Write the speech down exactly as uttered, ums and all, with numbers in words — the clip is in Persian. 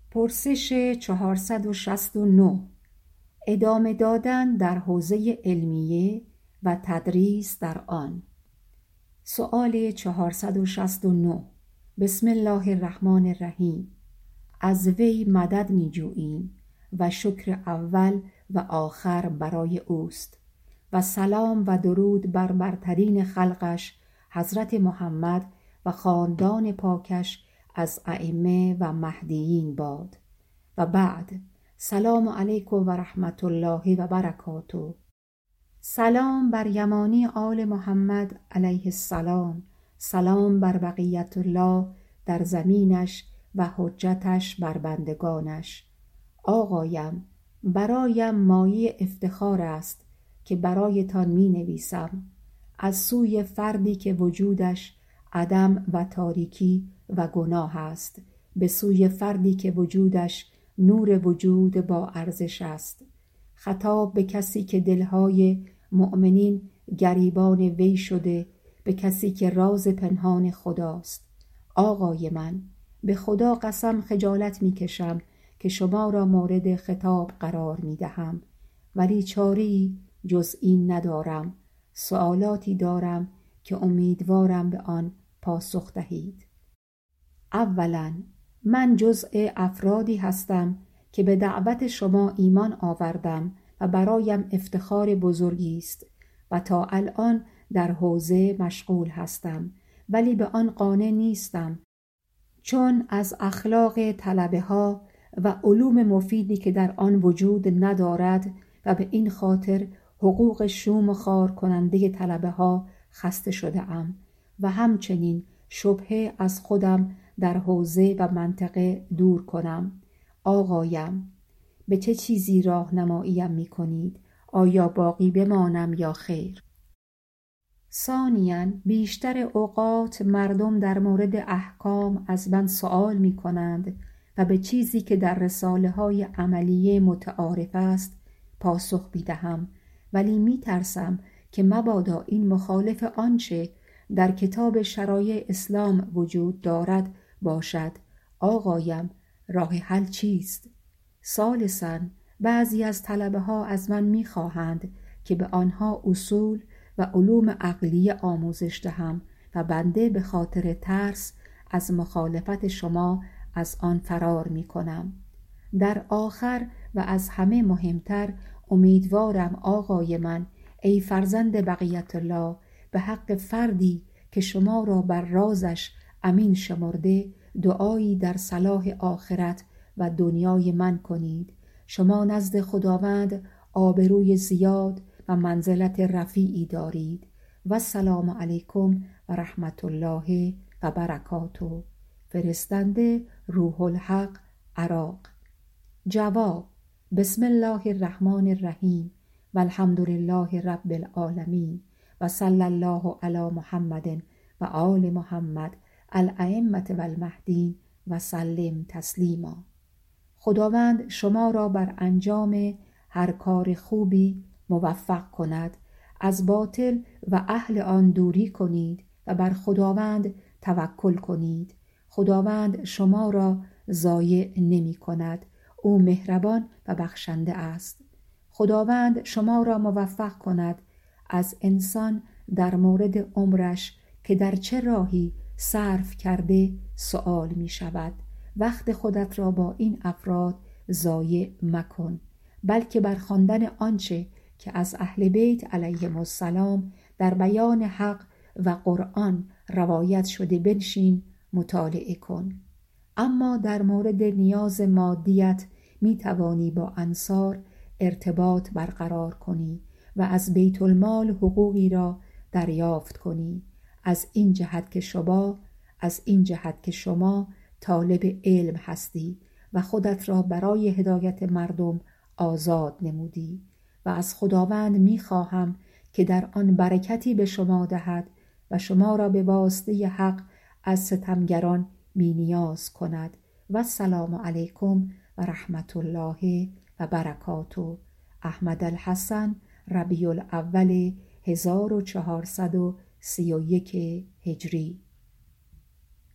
پرسش چهارصد و شصت و نه. ادامه دادن در حوزه علمیه و تدریس در آن. سؤال چهارصد و شصت و نه. بسم الله الرحمن الرحیم. از وی مدد می جوییم و شکر اول و آخر برای اوست و سلام و درود بر برترین خلقش حضرت محمد و خاندان پاکش از ائمه و مهدیین باد. و بعد، سلام علیکم و رحمت الله و برکاته. سلام بر یمانی آل محمد علیه السلام، سلام بر بقیت الله در زمینش و حجتش بر بندگانش. آقایم، برایم مایه افتخار است که برایتان می نویسم، از سوی فردی که وجودش عدم و تاریکی و گناه است، به سوی فردی که وجودش نور وجود با ارزش است. خطاب به کسی که دلهای مؤمنین گریبان وی شده، به کسی که راز پنهان خداست. آقای من، به خدا قسم خجالت می کشم که شما را مورد خطاب قرار می دهم، ولی چاره‌ای جز این ندارم. سوالاتی دارم که امیدوارم به آن پاسخ دهید. اولا، من جزء افرادی هستم که به دعوت شما ایمان آوردم و برایم افتخار بزرگی است و تا الان در حوزه مشغول هستم، ولی به آن قانع نیستم، چون از اخلاق طلبه ها و علوم مفیدی که در آن وجود ندارد و به این خاطر حقوق شوم و خوار کننده طلبه ها خسته شده ام و همچنین شبهه از خودم در حوزه و منطقه دور کنم. آقایم، به چه چیزی راهنماییم می کنید؟ آیا باقی بمانم یا خیر؟ ثانیاً، بیشتر اوقات مردم در مورد احکام از من سؤال می کنند و به چیزی که در رساله های عملیه متعارف است پاسخ می دهم، ولی می ترسم که مبادا این مخالف آنچه در کتاب شرایع اسلام وجود دارد باشد. آقایم، راه حل چیست؟ ثالثاً، بعضی از طلبه ها از من می خواهند که به آنها اصول و علوم عقلیه آموزش دهم و بنده به خاطر ترس از مخالفت شما از آن فرار می کنم. در آخر و از همه مهمتر، امیدوارم آقای من، ای فرزند بقیت الله، به حق فردی که شما را بر رازش امین شمرده دعایی در صلاح آخرت و دنیای من کنید. شما نزد خداوند آبروی زیاد و منزلت رفیعی دارید. و السلام علیکم و رحمت الله و برکاته. فرستنده روح الحق، عراق. جواب: بسم الله الرحمن الرحیم و الحمد لله رب العالمین و صلی الله علی محمد و آل محمد الائمة و المهدین و سلم تسلیما. خداوند شما را بر انجام هر کار خوبی موفق کند، از باطل و اهل آن دوری کنید و بر خداوند توکل کنید. خداوند شما را ضایع نمی کند، او مهربان و بخشنده است. خداوند شما را موفق کند از انسان در مورد عمرش که در چه راهی صرف کرده سؤال می شود. وقت خودت را با این افراد ضایع مکن، بلکه بر خواندن آنچه که از اهل بیت علیهم السلام در بیان حق و قرآن روایت شده بنشین، مطالعه کن. اما در مورد نیاز مادیت می توانی با انصار ارتباط برقرار کنی و از بیت المال حقوقی را دریافت کنی، از این جهت که شما از این جهت که شما طالب علم هستی و خودت را برای هدایت مردم آزاد نمودی و از خداوند می خواهم که در آن برکتی به شما دهد و شما را به واسطه حق از ستمگران بی نیاز کند. و السلام علیکم و رحمت الله و برکاته. احمد الحسن، ربیع الاول هزار و چهارصد و سی و یک هجری.